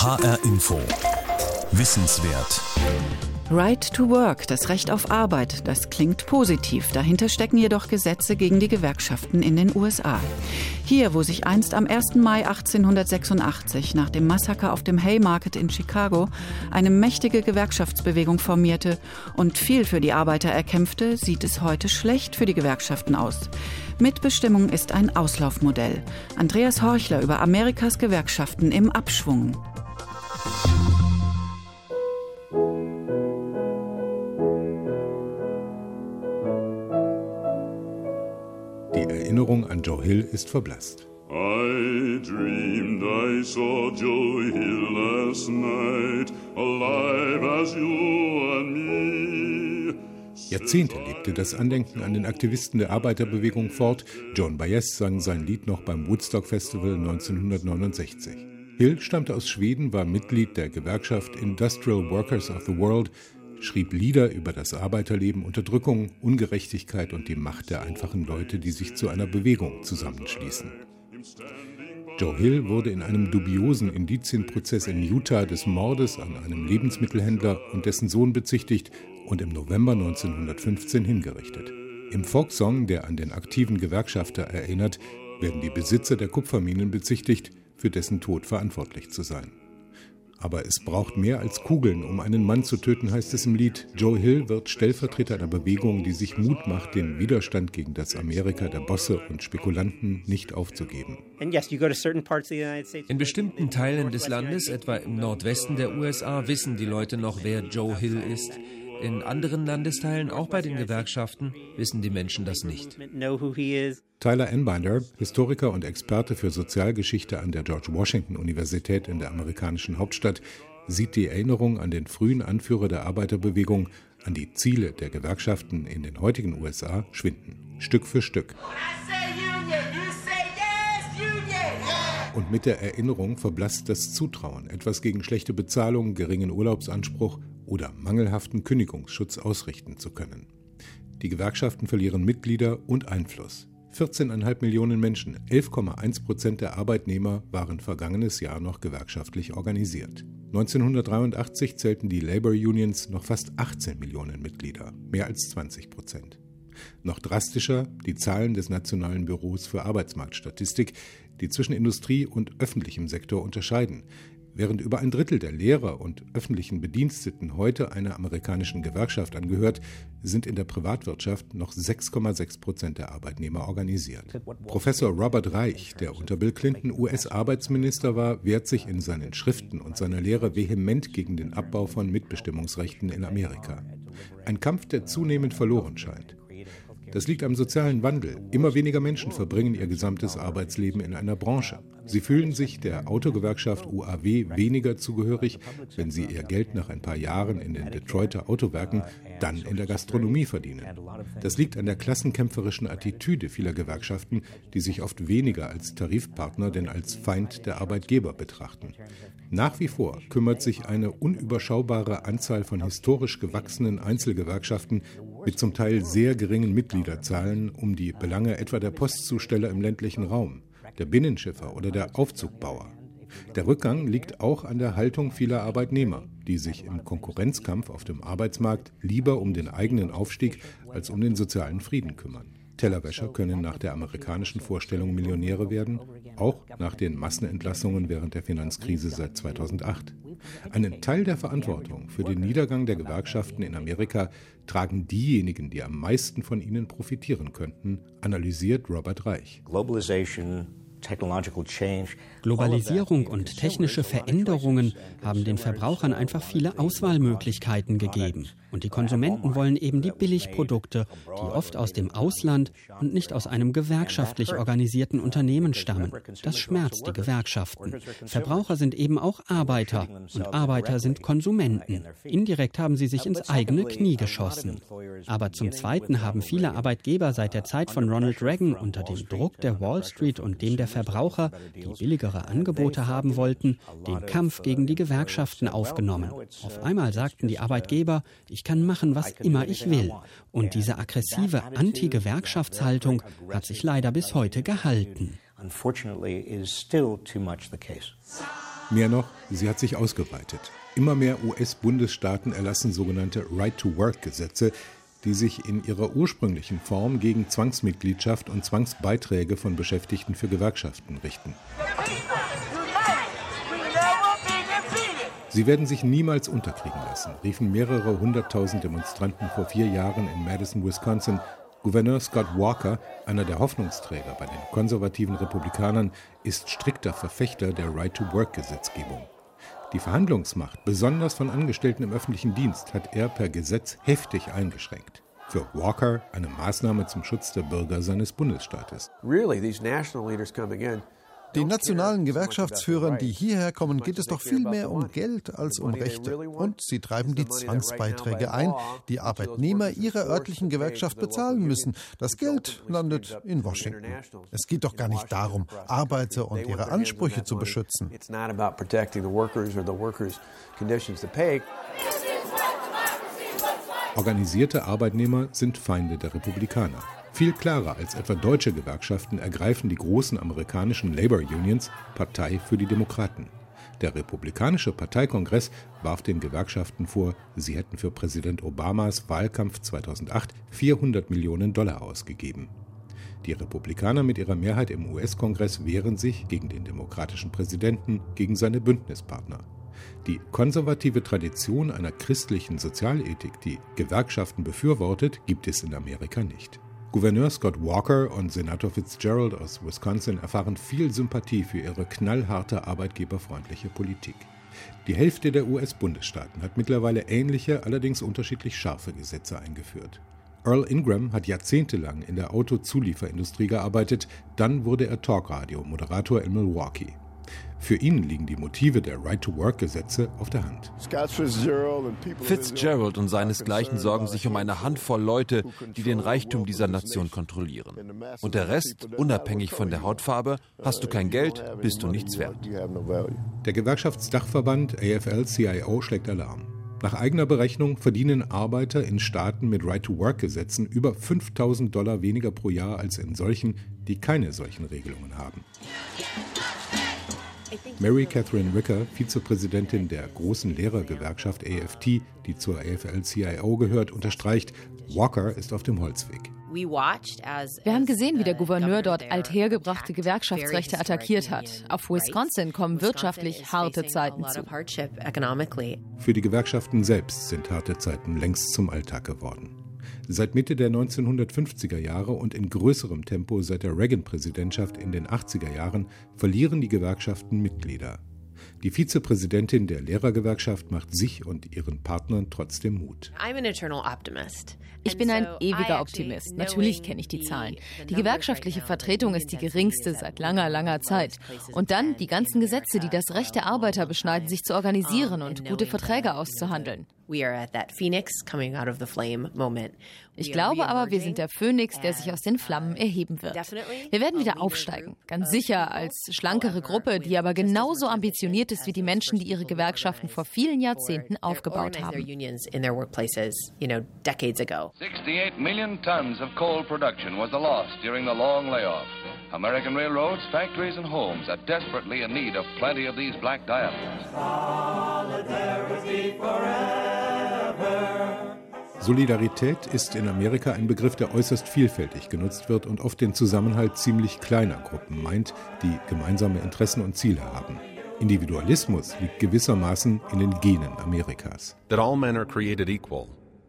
HR Info. Wissenswert. Right to Work, das Recht auf Arbeit, das klingt positiv. Dahinter stecken jedoch Gesetze gegen die Gewerkschaften in den USA. Hier, wo sich einst am 1. Mai 1886 nach dem Massaker auf dem Haymarket in Chicago eine mächtige Gewerkschaftsbewegung formierte und viel für die Arbeiter erkämpfte, sieht es heute schlecht für die Gewerkschaften aus. Mitbestimmung ist ein Auslaufmodell. Andreas Horchler über Amerikas Gewerkschaften im Abschwung. Die Erinnerung an Joe Hill ist verblasst. I dreamed I saw Joe Hill last night, alive as you and me. Jahrzehnte lebte das Andenken an den Aktivisten der Arbeiterbewegung fort. Joan Baez sang sein Lied noch beim Woodstock Festival 1969. Hill stammte aus Schweden, war Mitglied der Gewerkschaft Industrial Workers of the World, schrieb Lieder über das Arbeiterleben, Unterdrückung, Ungerechtigkeit und die Macht der einfachen Leute, die sich zu einer Bewegung zusammenschließen. Joe Hill wurde in einem dubiosen Indizienprozess in Utah des Mordes an einem Lebensmittelhändler und dessen Sohn bezichtigt und im November 1915 hingerichtet. Im Folksong, der an den aktiven Gewerkschafter erinnert, werden die Besitzer der Kupferminen bezichtigt, für dessen Tod verantwortlich zu sein. Aber es braucht mehr als Kugeln, um einen Mann zu töten, heißt es im Lied. Joe Hill wird Stellvertreter einer Bewegung, die sich Mut macht, den Widerstand gegen das Amerika der Bosse und Spekulanten nicht aufzugeben. In bestimmten Teilen des Landes, etwa im Nordwesten der USA, wissen die Leute noch, wer Joe Hill ist. In anderen Landesteilen, auch bei den Gewerkschaften, wissen die Menschen das nicht. Tyler Enbinder, Historiker und Experte für Sozialgeschichte an der George Washington Universität in der amerikanischen Hauptstadt, sieht die Erinnerung an den frühen Anführer der Arbeiterbewegung, an die Ziele der Gewerkschaften in den heutigen USA schwinden, Stück für Stück. Und mit der Erinnerung verblasst das Zutrauen, etwas gegen schlechte Bezahlung, geringen Urlaubsanspruch oder mangelhaften Kündigungsschutz ausrichten zu können. Die Gewerkschaften verlieren Mitglieder und Einfluss. 14,5 Millionen Menschen, 11,1% der Arbeitnehmer waren vergangenes Jahr noch gewerkschaftlich organisiert. 1983 zählten die Labor Unions noch fast 18 Millionen Mitglieder, mehr als 20%. Noch drastischer die Zahlen des Nationalen Büros für Arbeitsmarktstatistik, die zwischen Industrie und öffentlichem Sektor unterscheiden. Während über ein Drittel der Lehrer und öffentlichen Bediensteten heute einer amerikanischen Gewerkschaft angehört, sind in der Privatwirtschaft noch 6,6% der Arbeitnehmer organisiert. Professor Robert Reich, der unter Bill Clinton US-Arbeitsminister war, wehrt sich in seinen Schriften und seiner Lehre vehement gegen den Abbau von Mitbestimmungsrechten in Amerika. Ein Kampf, der zunehmend verloren scheint. Das liegt am sozialen Wandel. Immer weniger Menschen verbringen ihr gesamtes Arbeitsleben in einer Branche. Sie fühlen sich der Autogewerkschaft UAW weniger zugehörig, wenn sie ihr Geld nach ein paar Jahren in den Detroiter Autowerken dann in der Gastronomie verdienen. Das liegt an der klassenkämpferischen Attitüde vieler Gewerkschaften, die sich oft weniger als Tarifpartner, denn als Feind der Arbeitgeber betrachten. Nach wie vor kümmert sich eine unüberschaubare Anzahl von historisch gewachsenen Einzelgewerkschaften mit zum Teil sehr geringen Mitgliederzahlen um die Belange etwa der Postzusteller im ländlichen Raum, der Binnenschiffer oder der Aufzugbauer. Der Rückgang liegt auch an der Haltung vieler Arbeitnehmer, die sich im Konkurrenzkampf auf dem Arbeitsmarkt lieber um den eigenen Aufstieg als um den sozialen Frieden kümmern. Tellerwäscher können nach der amerikanischen Vorstellung Millionäre werden, auch nach den Massenentlassungen während der Finanzkrise seit 2008. Einen Teil der Verantwortung für den Niedergang der Gewerkschaften in Amerika tragen diejenigen, die am meisten von ihnen profitieren könnten, analysiert Robert Reich. Globalisierung und technische Veränderungen haben den Verbrauchern einfach viele Auswahlmöglichkeiten gegeben. Und die Konsumenten wollen eben die Billigprodukte, die oft aus dem Ausland und nicht aus einem gewerkschaftlich organisierten Unternehmen stammen. Das schmerzt die Gewerkschaften. Verbraucher sind eben auch Arbeiter und Arbeiter sind Konsumenten. Indirekt haben sie sich ins eigene Knie geschossen. Aber zum Zweiten haben viele Arbeitgeber seit der Zeit von Ronald Reagan unter dem Druck der Wall Street und dem der Verbraucher, die billigere Angebote haben wollten, den Kampf gegen die Gewerkschaften aufgenommen. Auf einmal sagten die Arbeitgeber, ich kann machen, was immer ich will. Und diese aggressive Anti-Gewerkschaftshaltung hat sich leider bis heute gehalten. Mehr noch, sie hat sich ausgeweitet. Immer mehr US-Bundesstaaten erlassen sogenannte Right-to-Work-Gesetze, die sich in ihrer ursprünglichen Form gegen Zwangsmitgliedschaft und Zwangsbeiträge von Beschäftigten für Gewerkschaften richten. Sie werden sich niemals unterkriegen lassen, riefen mehrere 100.000 Demonstranten vor 4 Jahren in Madison, Wisconsin. Gouverneur Scott Walker, einer der Hoffnungsträger bei den konservativen Republikanern, ist strikter Verfechter der Right-to-Work-Gesetzgebung. Die Verhandlungsmacht, besonders von Angestellten im öffentlichen Dienst, hat er per Gesetz heftig eingeschränkt. Für Walker eine Maßnahme zum Schutz der Bürger seines Bundesstaates. Den nationalen Gewerkschaftsführern, die hierher kommen, geht es doch viel mehr um Geld als um Rechte. Und sie treiben die Zwangsbeiträge ein, die Arbeitnehmer ihrer örtlichen Gewerkschaft bezahlen müssen. Das Geld landet in Washington. Es geht doch gar nicht darum, Arbeiter und ihre Ansprüche zu beschützen. Organisierte Arbeitnehmer sind Feinde der Republikaner. Viel klarer als etwa deutsche Gewerkschaften ergreifen die großen amerikanischen Labor Unions Partei für die Demokraten. Der republikanische Parteikongress warf den Gewerkschaften vor, sie hätten für Präsident Obamas Wahlkampf 2008 $400 Millionen ausgegeben. Die Republikaner mit ihrer Mehrheit im US-Kongress wehren sich gegen den demokratischen Präsidenten, gegen seine Bündnispartner. Die konservative Tradition einer christlichen Sozialethik, die Gewerkschaften befürwortet, gibt es in Amerika nicht. Gouverneur Scott Walker und Senator Fitzgerald aus Wisconsin erfahren viel Sympathie für ihre knallharte, arbeitgeberfreundliche Politik. Die Hälfte der US-Bundesstaaten hat mittlerweile ähnliche, allerdings unterschiedlich scharfe Gesetze eingeführt. Earl Ingram hat jahrzehntelang in der Autozulieferindustrie gearbeitet, dann wurde er Talkradio-Moderator in Milwaukee. Für ihn liegen die Motive der Right-to-Work-Gesetze auf der Hand. Fitzgerald und seinesgleichen sorgen sich um eine Handvoll Leute, die den Reichtum dieser Nation kontrollieren. Und der Rest, unabhängig von der Hautfarbe, hast du kein Geld, bist du nichts wert. Der Gewerkschaftsdachverband AFL-CIO schlägt Alarm. Nach eigener Berechnung verdienen Arbeiter in Staaten mit Right-to-Work-Gesetzen über $5.000 weniger pro Jahr als in solchen, die keine solchen Regelungen haben. Mary Catherine Ricker, Vizepräsidentin der großen Lehrergewerkschaft AFT, die zur AFL-CIO gehört, unterstreicht, Walker ist auf dem Holzweg. Wir haben gesehen, wie der Gouverneur dort althergebrachte Gewerkschaftsrechte attackiert hat. Auf Wisconsin kommen wirtschaftlich harte Zeiten zu. Für die Gewerkschaften selbst sind harte Zeiten längst zum Alltag geworden. Seit Mitte der 1950er Jahre und in größerem Tempo seit der Reagan-Präsidentschaft in den 80er Jahren verlieren die Gewerkschaften Mitglieder. Die Vizepräsidentin der Lehrergewerkschaft macht sich und ihren Partnern trotzdem Mut. Ich bin ein ewiger Optimist. Natürlich kenne ich die Zahlen. Die gewerkschaftliche Vertretung ist die geringste seit langer, langer Zeit. Und dann die ganzen Gesetze, die das Recht der Arbeiter beschneiden, sich zu organisieren und gute Verträge auszuhandeln. Ich glaube aber, wir sind der Phönix, der sich aus den Flammen erheben wird. Wir werden wieder aufsteigen, ganz sicher als schlankere Gruppe, die aber genauso ambitioniert ist wie die Menschen, die ihre Gewerkschaften vor vielen Jahrzehnten aufgebaut haben. 68 million tons of coal production was the loss during the long layoff. American railroads, factories and homes are desperately in need of plenty of these black diamonds. Solidarität ist in Amerika ein Begriff, der äußerst vielfältig genutzt wird und oft den Zusammenhalt ziemlich kleiner Gruppen meint, die gemeinsame Interessen und Ziele haben. Individualismus liegt gewissermaßen in den Genen Amerikas. That all men are created equal.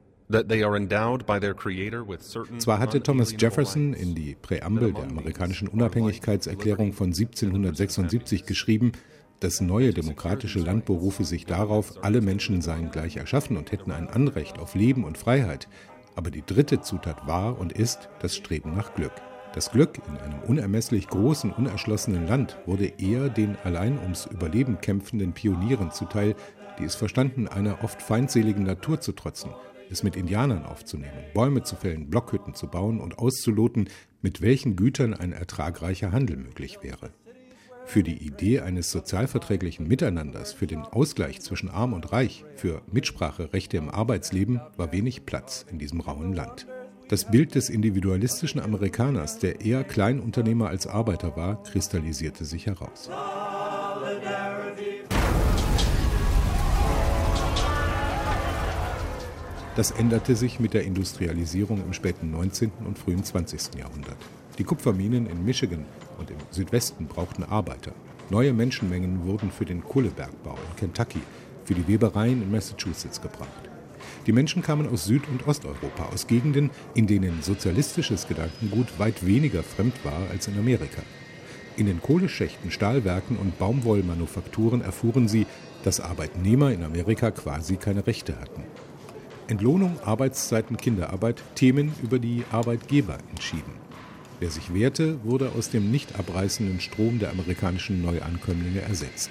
Zwar hatte Thomas Jefferson in die Präambel der amerikanischen Unabhängigkeitserklärung von 1776 geschrieben, das neue demokratische Land berufe sich darauf, alle Menschen seien gleich erschaffen und hätten ein Anrecht auf Leben und Freiheit. Aber die dritte Zutat war und ist das Streben nach Glück. Das Glück in einem unermesslich großen, unerschlossenen Land wurde eher den allein ums Überleben kämpfenden Pionieren zuteil, die es verstanden, einer oft feindseligen Natur zu trotzen, es mit Indianern aufzunehmen, Bäume zu fällen, Blockhütten zu bauen und auszuloten, mit welchen Gütern ein ertragreicher Handel möglich wäre. Für die Idee eines sozialverträglichen Miteinanders, für den Ausgleich zwischen Arm und Reich, für Mitspracherechte im Arbeitsleben war wenig Platz in diesem rauen Land. Das Bild des individualistischen Amerikaners, der eher Kleinunternehmer als Arbeiter war, kristallisierte sich heraus. Das änderte sich mit der Industrialisierung im späten 19. und frühen 20. Jahrhundert. Die Kupferminen in Michigan und im Südwesten brauchten Arbeiter. Neue Menschenmengen wurden für den Kohlebergbau in Kentucky, für die Webereien in Massachusetts gebraucht. Die Menschen kamen aus Süd- und Osteuropa, aus Gegenden, in denen sozialistisches Gedankengut weit weniger fremd war als in Amerika. In den Kohleschächten, Stahlwerken und Baumwollmanufakturen erfuhren sie, dass Arbeitnehmer in Amerika quasi keine Rechte hatten. Entlohnung, Arbeitszeiten, Kinderarbeit, Themen, über die Arbeitgeber entschieden. Wer sich wehrte, wurde aus dem nicht abreißenden Strom der amerikanischen Neuankömmlinge ersetzt.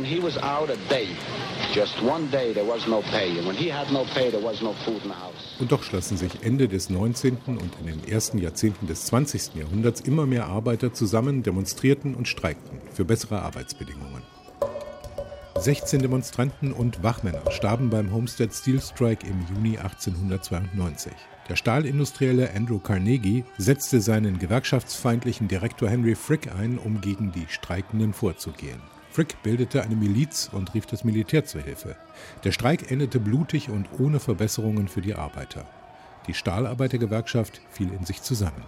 Und doch schlossen sich Ende des 19. und in den ersten Jahrzehnten des 20. Jahrhunderts immer mehr Arbeiter zusammen, demonstrierten und streikten für bessere Arbeitsbedingungen. 16 Demonstranten und Wachmänner starben beim Homestead Steel Strike im Juni 1892. Der Stahlindustrielle Andrew Carnegie setzte seinen gewerkschaftsfeindlichen Direktor Henry Frick ein, um gegen die Streikenden vorzugehen. Frick bildete eine Miliz und rief das Militär zur Hilfe. Der Streik endete blutig und ohne Verbesserungen für die Arbeiter. Die Stahlarbeitergewerkschaft fiel in sich zusammen.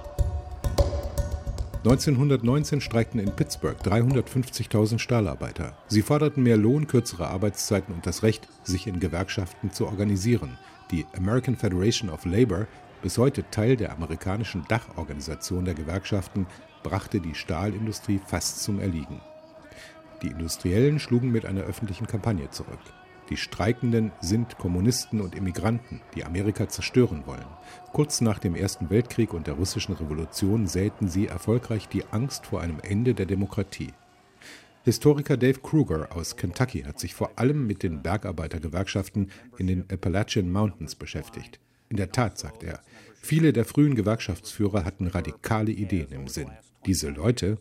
1919 streikten in Pittsburgh 350.000 Stahlarbeiter. Sie forderten mehr Lohn, kürzere Arbeitszeiten und das Recht, sich in Gewerkschaften zu organisieren. Die American Federation of Labor, bis heute Teil der amerikanischen Dachorganisation der Gewerkschaften, brachte die Stahlindustrie fast zum Erliegen. Die Industriellen schlugen mit einer öffentlichen Kampagne zurück. Die Streikenden sind Kommunisten und Immigranten, die Amerika zerstören wollen. Kurz nach dem Ersten Weltkrieg und der russischen Revolution säten sie erfolgreich die Angst vor einem Ende der Demokratie. Historiker Dave Kruger aus Kentucky hat sich vor allem mit den Bergarbeitergewerkschaften in den Appalachian Mountains beschäftigt. In der Tat, sagt er, viele der frühen Gewerkschaftsführer hatten radikale Ideen im Sinn. Diese Leute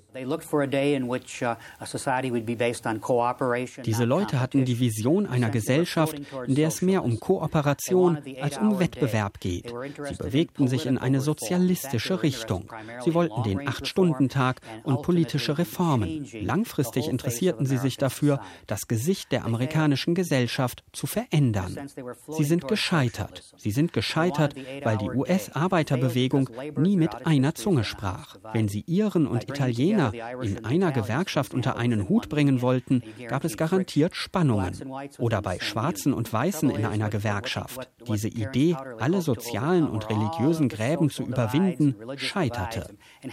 hatten die Vision einer Gesellschaft, in der es mehr um Kooperation als um Wettbewerb geht. Sie bewegten sich in eine sozialistische Richtung. Sie wollten den 8-Stunden-Tag und politische Reformen. Langfristig interessierten sie sich dafür, das Gesicht der amerikanischen Gesellschaft zu verändern. Sie sind gescheitert. Sie sind gescheitert, weil die US-Arbeiterbewegung nie mit einer Zunge sprach. Wenn sie Iren und Italiener in einer Gewerkschaft unter einen Hut bringen wollten, gab es garantiert Spannungen. Oder bei Schwarzen und Weißen in einer Gewerkschaft. Diese Idee, alle sozialen und religiösen Gräben zu überwinden, scheiterte.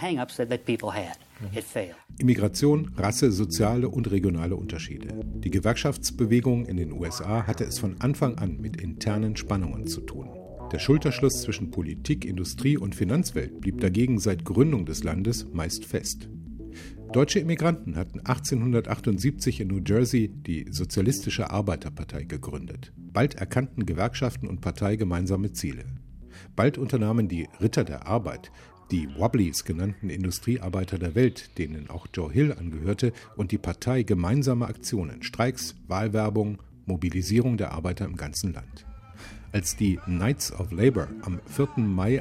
Immigration, Rasse, soziale und regionale Unterschiede. Die Gewerkschaftsbewegung in den USA hatte es von Anfang an mit internen Spannungen zu tun. Der Schulterschluss zwischen Politik, Industrie und Finanzwelt blieb dagegen seit Gründung des Landes meist fest. Deutsche Immigranten hatten 1878 in New Jersey die Sozialistische Arbeiterpartei gegründet. Bald erkannten Gewerkschaften und Partei gemeinsame Ziele. Bald unternahmen die Ritter der Arbeit, die Wobblies genannten Industriearbeiter der Welt, denen auch Joe Hill angehörte, und die Partei gemeinsame Aktionen, Streiks, Wahlwerbung, Mobilisierung der Arbeiter im ganzen Land. Als die Knights of Labor am 4. Mai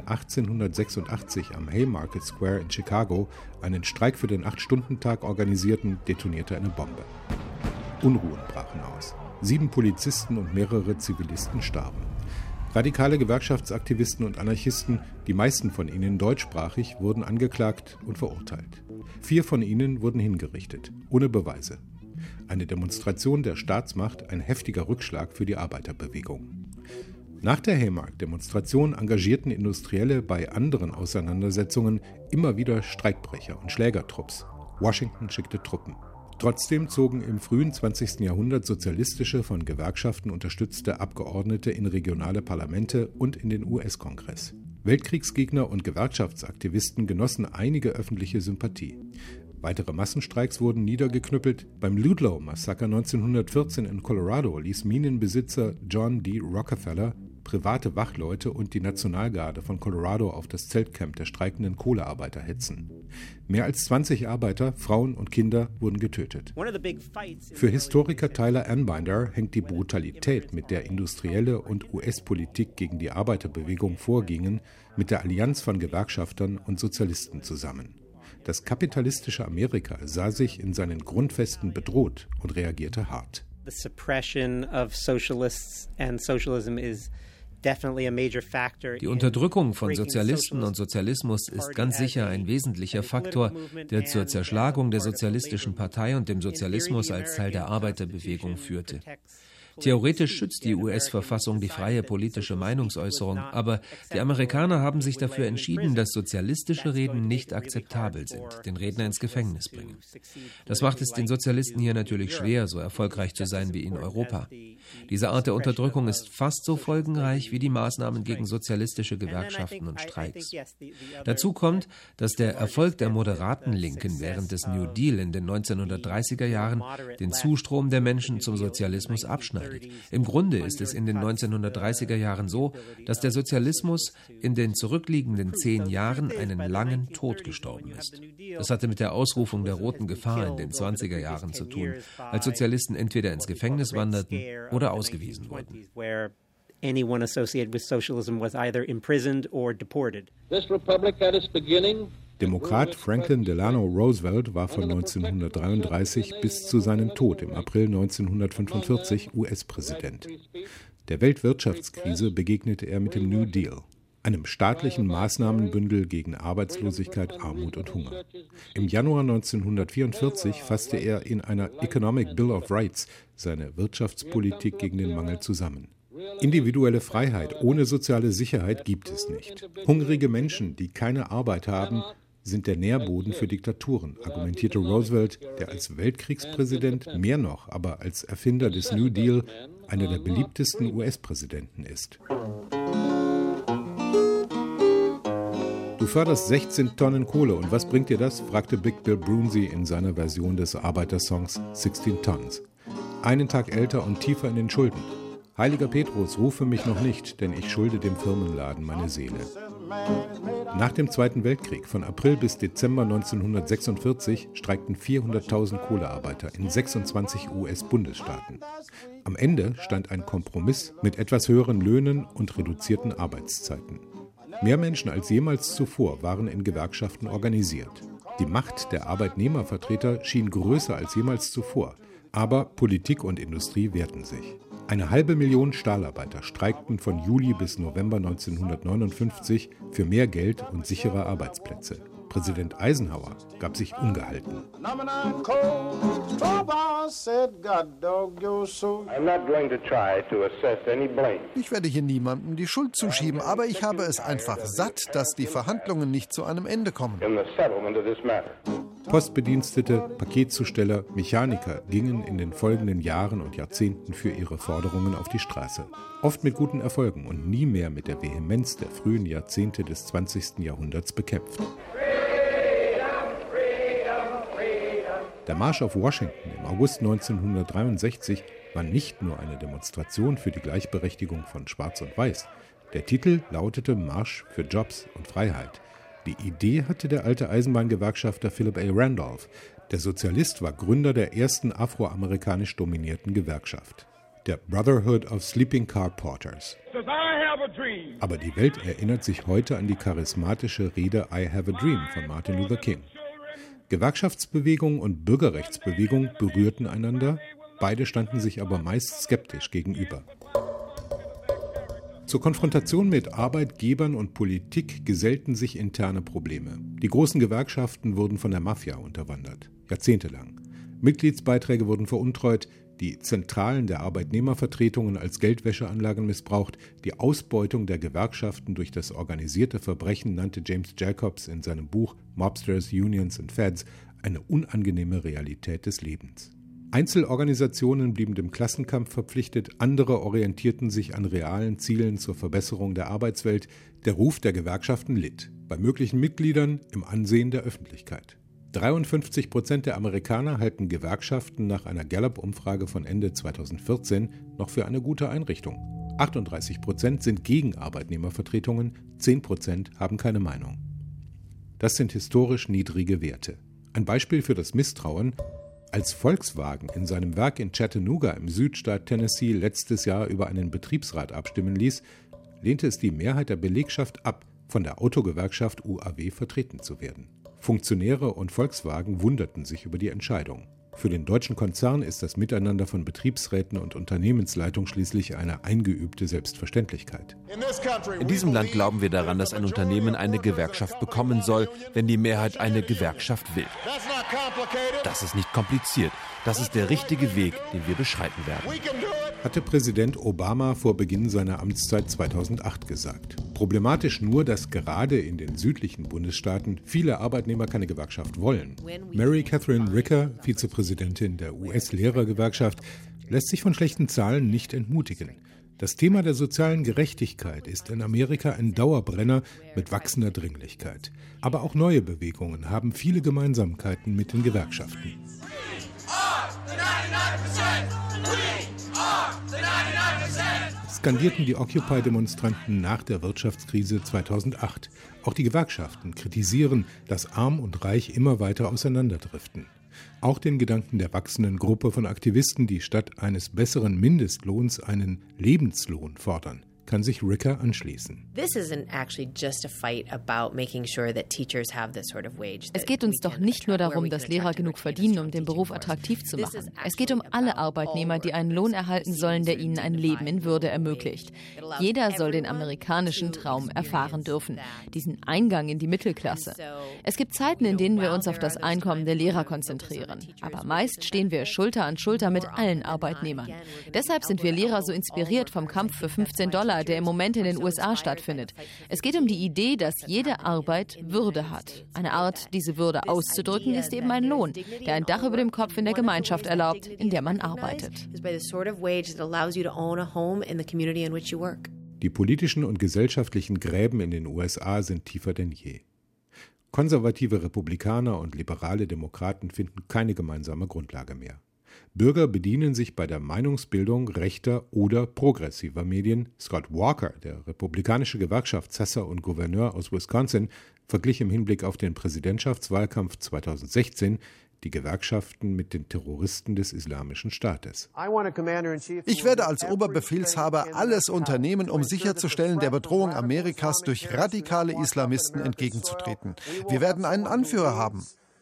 1886 am Haymarket Square in Chicago einen Streik für den 8-Stunden-Tag organisierten, detonierte eine Bombe. Unruhen brachen aus. 7 Polizisten und mehrere Zivilisten starben. Radikale Gewerkschaftsaktivisten und Anarchisten, die meisten von ihnen deutschsprachig, wurden angeklagt und verurteilt. 4 von ihnen wurden hingerichtet, ohne Beweise. Eine Demonstration der Staatsmacht, ein heftiger Rückschlag für die Arbeiterbewegung. Nach der Haymarket-Demonstration engagierten Industrielle bei anderen Auseinandersetzungen immer wieder Streikbrecher und Schlägertrupps. Washington schickte Truppen. Trotzdem zogen im frühen 20. Jahrhundert sozialistische, von Gewerkschaften unterstützte Abgeordnete in regionale Parlamente und in den US-Kongress. Weltkriegsgegner und Gewerkschaftsaktivisten genossen einige öffentliche Sympathie. Weitere Massenstreiks wurden niedergeknüppelt. Beim Ludlow-Massaker 1914 in Colorado ließ Minenbesitzer John D. Rockefeller private Wachleute und die Nationalgarde von Colorado auf das Zeltcamp der streikenden Kohlearbeiter hetzen. Mehr als 20 Arbeiter, Frauen und Kinder wurden getötet. Für Historiker Tyler Anbinder hängt die Brutalität, mit der Industrielle und US-Politik gegen die Arbeiterbewegung vorgingen, mit der Allianz von Gewerkschaftern und Sozialisten zusammen. Das kapitalistische Amerika sah sich in seinen Grundfesten bedroht und reagierte hart. The suppression of socialists and socialism is Die Unterdrückung von Sozialisten und Sozialismus ist ganz sicher ein wesentlicher Faktor, der zur Zerschlagung der Sozialistischen Partei und dem Sozialismus als Teil der Arbeiterbewegung führte. Theoretisch schützt die US-Verfassung die freie politische Meinungsäußerung, aber die Amerikaner haben sich dafür entschieden, dass sozialistische Reden nicht akzeptabel sind, den Redner ins Gefängnis bringen. Das macht es den Sozialisten hier natürlich schwer, so erfolgreich zu sein wie in Europa. Diese Art der Unterdrückung ist fast so folgenreich wie die Maßnahmen gegen sozialistische Gewerkschaften und Streiks. Dazu kommt, dass der Erfolg der moderaten Linken während des New Deal in den 1930er Jahren den Zustrom der Menschen zum Sozialismus abschneidet. Im Grunde ist es in den 1930er Jahren so, dass der Sozialismus in den zurückliegenden 10 Jahren einen langen Tod gestorben ist. Das hatte mit der Ausrufung der roten Gefahr in den 20er Jahren zu tun, als Sozialisten entweder ins Gefängnis wanderten oder ausgewiesen wurden. Anyone associated with socialism was either imprisoned or deported. This republic at its beginning Demokrat Franklin Delano Roosevelt war von 1933 bis zu seinem Tod im April 1945 US-Präsident. Der Weltwirtschaftskrise begegnete er mit dem New Deal, einem staatlichen Maßnahmenbündel gegen Arbeitslosigkeit, Armut und Hunger. Im Januar 1944 fasste er in einer Economic Bill of Rights seine Wirtschaftspolitik gegen den Mangel zusammen. Individuelle Freiheit ohne soziale Sicherheit gibt es nicht. Hungrige Menschen, die keine Arbeit haben, sind der Nährboden für Diktaturen, argumentierte Roosevelt, der als Weltkriegspräsident, mehr noch aber als Erfinder des New Deal, einer der beliebtesten US-Präsidenten ist. Du förderst 16 Tonnen Kohle und was bringt dir das? Fragte Big Bill Broonzy in seiner Version des Arbeitersongs 16 Tons. Einen Tag älter und tiefer in den Schulden. Heiliger Petrus, rufe mich noch nicht, denn ich schulde dem Firmenladen meine Seele. Nach dem Zweiten Weltkrieg, von April bis Dezember 1946, streikten 400.000 Kohlearbeiter in 26 US-Bundesstaaten. Am Ende stand ein Kompromiss mit etwas höheren Löhnen und reduzierten Arbeitszeiten. Mehr Menschen als jemals zuvor waren in Gewerkschaften organisiert. Die Macht der Arbeitnehmervertreter schien größer als jemals zuvor, aber Politik und Industrie wehrten sich. 500.000 Stahlarbeiter streikten von Juli bis November 1959 für mehr Geld und sichere Arbeitsplätze. Präsident Eisenhower gab sich ungehalten. Ich werde hier niemandem die Schuld zuschieben, aber ich habe es einfach satt, dass die Verhandlungen nicht zu einem Ende kommen. Postbedienstete, Paketzusteller, Mechaniker gingen in den folgenden Jahren und Jahrzehnten für ihre Forderungen auf die Straße. Oft mit guten Erfolgen und nie mehr mit der Vehemenz der frühen Jahrzehnte des 20. Jahrhunderts bekämpft. Der Marsch auf Washington im August 1963 war nicht nur eine Demonstration für die Gleichberechtigung von Schwarz und Weiß. Der Titel lautete Marsch für Jobs und Freiheit. Die Idee hatte der alte Eisenbahngewerkschafter Philip A. Randolph. Der Sozialist war Gründer der ersten afroamerikanisch dominierten Gewerkschaft, der Brotherhood of Sleeping Car Porters. Aber die Welt erinnert sich heute an die charismatische Rede I Have a Dream von Martin Luther King. Gewerkschaftsbewegung und Bürgerrechtsbewegung berührten einander, beide standen sich aber meist skeptisch gegenüber. Zur Konfrontation mit Arbeitgebern und Politik gesellten sich interne Probleme. Die großen Gewerkschaften wurden von der Mafia unterwandert, jahrzehntelang. Mitgliedsbeiträge wurden veruntreut, die Zentralen der Arbeitnehmervertretungen als Geldwäscheanlagen missbraucht, die Ausbeutung der Gewerkschaften durch das organisierte Verbrechen nannte James Jacobs in seinem Buch Mobsters, Unions and Feds eine unangenehme Realität des Lebens. Einzelorganisationen blieben dem Klassenkampf verpflichtet, andere orientierten sich an realen Zielen zur Verbesserung der Arbeitswelt. Der Ruf der Gewerkschaften litt, bei möglichen Mitgliedern im Ansehen der Öffentlichkeit. 53% der Amerikaner halten Gewerkschaften nach einer Gallup-Umfrage von Ende 2014 noch für eine gute Einrichtung. 38% sind gegen Arbeitnehmervertretungen, 10% haben keine Meinung. Das sind historisch niedrige Werte. Ein Beispiel für das Misstrauen: Als Volkswagen in seinem Werk in Chattanooga im Südstaat Tennessee letztes Jahr über einen Betriebsrat abstimmen ließ, lehnte es die Mehrheit der Belegschaft ab, von der Autogewerkschaft UAW vertreten zu werden. Funktionäre und Volkswagen wunderten sich über die Entscheidung. Für den deutschen Konzern ist das Miteinander von Betriebsräten und Unternehmensleitung schließlich eine eingeübte Selbstverständlichkeit. In diesem Land glauben wir daran, dass ein Unternehmen eine Gewerkschaft bekommen soll, wenn die Mehrheit eine Gewerkschaft will. Das ist nicht kompliziert. Das ist der richtige Weg, den wir beschreiten werden. Hatte Präsident Obama vor Beginn seiner Amtszeit 2008 gesagt. Problematisch nur, dass gerade in den südlichen Bundesstaaten viele Arbeitnehmer keine Gewerkschaft wollen. Mary Catherine Ricker, Vizepräsidentin der US-Lehrergewerkschaft, lässt sich von schlechten Zahlen nicht entmutigen. Das Thema der sozialen Gerechtigkeit ist in Amerika ein Dauerbrenner mit wachsender Dringlichkeit. Aber auch neue Bewegungen haben viele Gemeinsamkeiten mit den Gewerkschaften. Skandierten die Occupy-Demonstranten nach der Wirtschaftskrise 2008. Auch die Gewerkschaften kritisieren, dass Arm und Reich immer weiter auseinanderdriften. Auch den Gedanken der wachsenden Gruppe von Aktivisten, die statt eines besseren Mindestlohns einen Lebenslohn fordern, kann sich Ricker anschließen. Es geht uns doch nicht nur darum, dass Lehrer genug verdienen, um den Beruf attraktiv zu machen. Es geht um alle Arbeitnehmer, die einen Lohn erhalten sollen, der ihnen ein Leben in Würde ermöglicht. Jeder soll den amerikanischen Traum erfahren dürfen, diesen Eingang in die Mittelklasse. Es gibt Zeiten, in denen wir uns auf das Einkommen der Lehrer konzentrieren. Aber meist stehen wir Schulter an Schulter mit allen Arbeitnehmern. Deshalb sind wir Lehrer so inspiriert vom Kampf für $15, der im Moment in den USA stattfindet. Es geht um die Idee, dass jede Arbeit Würde hat. Eine Art, diese Würde auszudrücken, ist eben ein Lohn, der ein Dach über dem Kopf in der Gemeinschaft erlaubt, in der man arbeitet. Die politischen und gesellschaftlichen Gräben in den USA sind tiefer denn je. Konservative Republikaner und liberale Demokraten finden keine gemeinsame Grundlage mehr. Bürger bedienen sich bei der Meinungsbildung rechter oder progressiver Medien. Scott Walker, der republikanische Gewerkschaftshasser und Gouverneur aus Wisconsin, verglich im Hinblick auf den Präsidentschaftswahlkampf 2016 die Gewerkschaften mit den Terroristen des Islamischen Staates. Ich werde als Oberbefehlshaber alles unternehmen, um sicherzustellen, der Bedrohung Amerikas durch radikale Islamisten entgegenzutreten. Wir werden einen Anführer haben.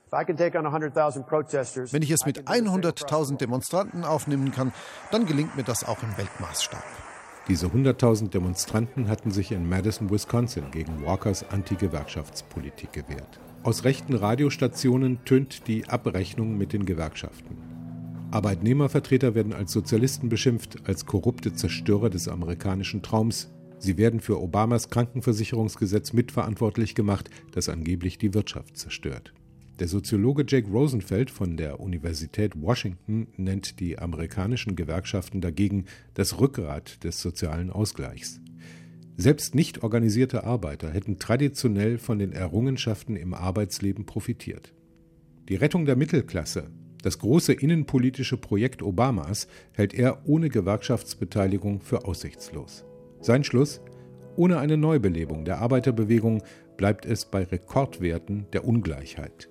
Wenn ich es mit 100.000 Demonstranten aufnehmen kann, dann gelingt mir das auch im Weltmaßstab. Diese 100.000 Demonstranten hatten sich in Madison, Wisconsin gegen Walkers Anti-Gewerkschaftspolitik gewehrt. Aus rechten Radiostationen tönt die Abrechnung mit den Gewerkschaften. Arbeitnehmervertreter werden als Sozialisten beschimpft, als korrupte Zerstörer des amerikanischen Traums. Sie werden für Obamas Krankenversicherungsgesetz mitverantwortlich gemacht, das angeblich die Wirtschaft zerstört. Der Soziologe Jake Rosenfeld von der Universität Washington nennt die amerikanischen Gewerkschaften dagegen das Rückgrat des sozialen Ausgleichs. Selbst nicht organisierte Arbeiter hätten traditionell von den Errungenschaften im Arbeitsleben profitiert. Die Rettung der Mittelklasse, das große innenpolitische Projekt Obamas, hält er ohne Gewerkschaftsbeteiligung für aussichtslos. Sein Schluss: Ohne eine Neubelebung der Arbeiterbewegung bleibt es bei Rekordwerten der Ungleichheit.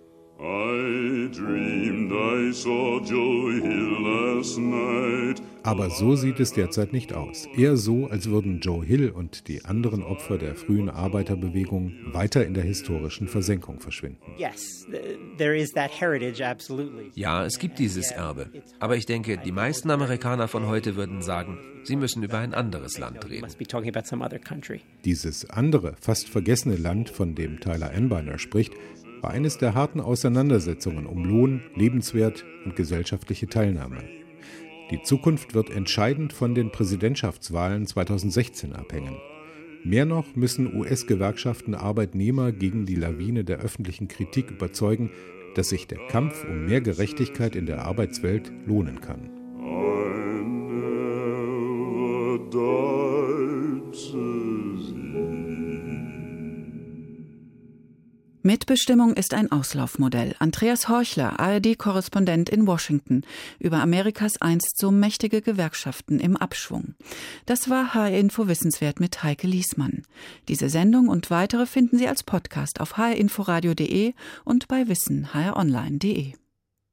Aber so sieht es derzeit nicht aus. Eher so, als würden Joe Hill und die anderen Opfer der frühen Arbeiterbewegung weiter in der historischen Versenkung verschwinden. Ja, es gibt dieses Erbe. Aber ich denke, die meisten Amerikaner von heute würden sagen, sie müssen über ein anderes Land reden. Dieses andere, fast vergessene Land, von dem Tyler Enbeiner spricht, war eines der harten Auseinandersetzungen um Lohn, Lebenswert und gesellschaftliche Teilnahme. Die Zukunft wird entscheidend von den Präsidentschaftswahlen 2016 abhängen. Mehr noch müssen US-Gewerkschaften Arbeitnehmer gegen die Lawine der öffentlichen Kritik überzeugen, dass sich der Kampf um mehr Gerechtigkeit in der Arbeitswelt lohnen kann. Mitbestimmung ist ein Auslaufmodell. Andreas Horchler, ARD-Korrespondent in Washington, über Amerikas einst so mächtige Gewerkschaften im Abschwung. Das war HR-Info Wissenswert mit Heike Liesmann. Diese Sendung und weitere finden Sie als Podcast auf hrinforadio.de und bei wissen.hronline.de.